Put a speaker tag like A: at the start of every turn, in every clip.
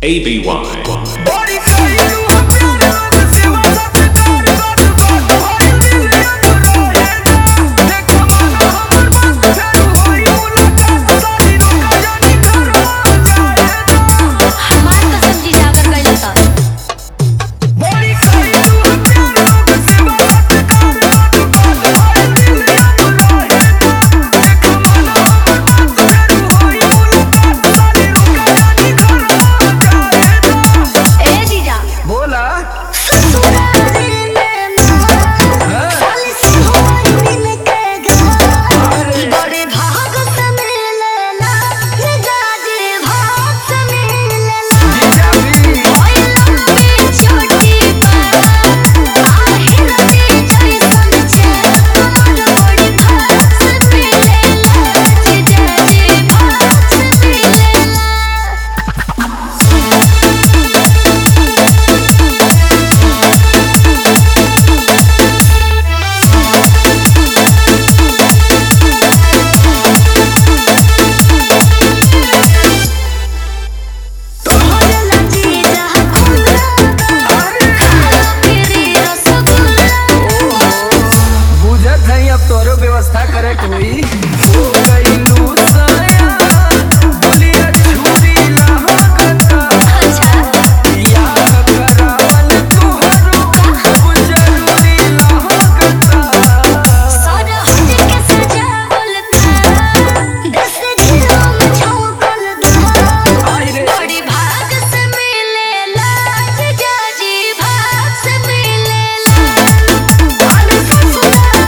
A: व्यवस्था करे कोई हो गइलू सया बोलिया छुरी लहकता या करावन तुहरो जरूरी लहकता
B: सारा हट के सजावल था दस दिनों में छौकल था बड़ी भाग से मिलेला जाजी भाग से मिलेला और ससुराल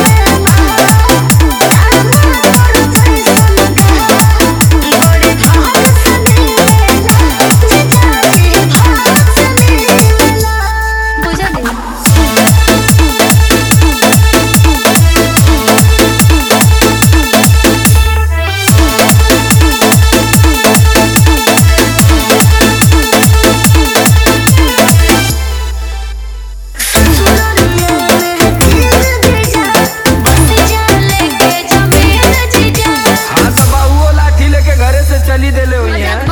A: चली देले हुई है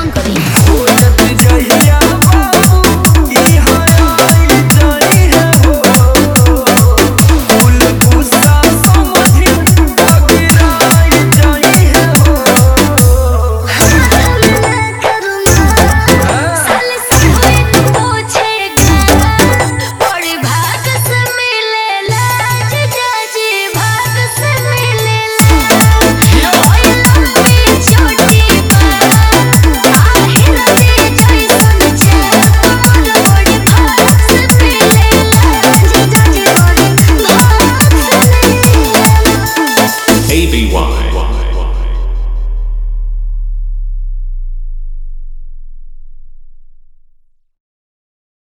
C: ABY.